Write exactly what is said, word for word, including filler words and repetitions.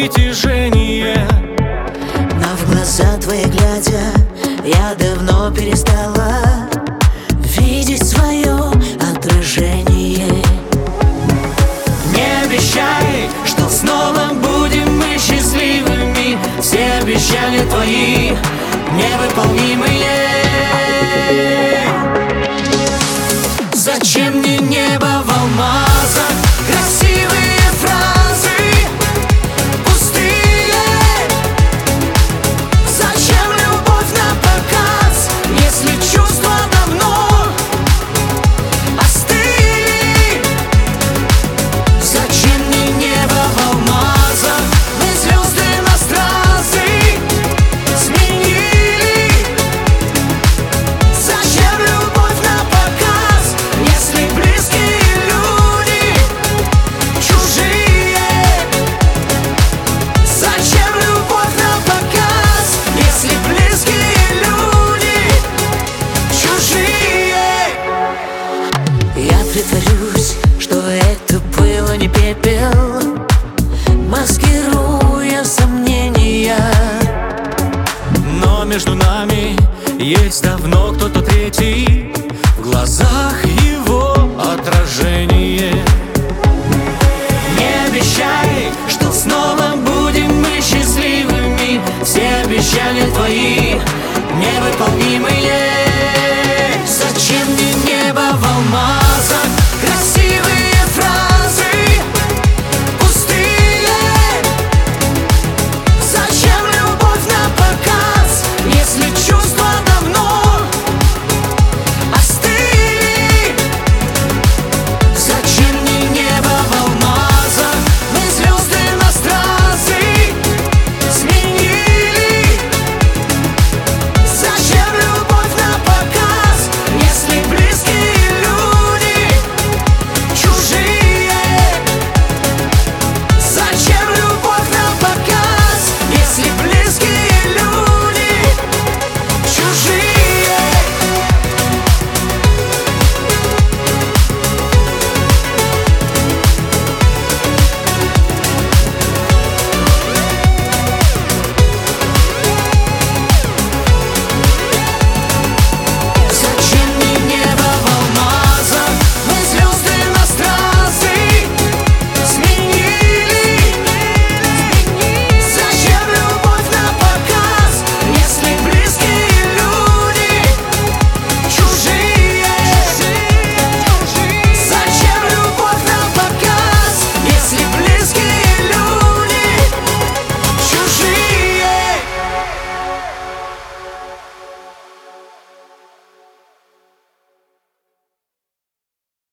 притяжение. Но в глаза твои глядя, я давно перестала видеть свое отражение. Не обещай, что снова будем мы счастливыми. Все обещания твои невыполнимые. Зачем мне небо в алмазах, красивые фразы пустые? Зачем любовь на показ, если чувства давно остыли? Зачем мне небо в алмазах, мы звезды на стразы сменили? Зачем любовь на показ, если близкие люди чужие? Зачем любовь на показ, если близкие люди чужие? Я притворюсь, что это было не пепел, маскируя сомнения. Но между нами есть давно кто-то третий, в глазах его отражение. Не обещай, что снова будем мы счастливыми. Все обещания твои невыполнимые.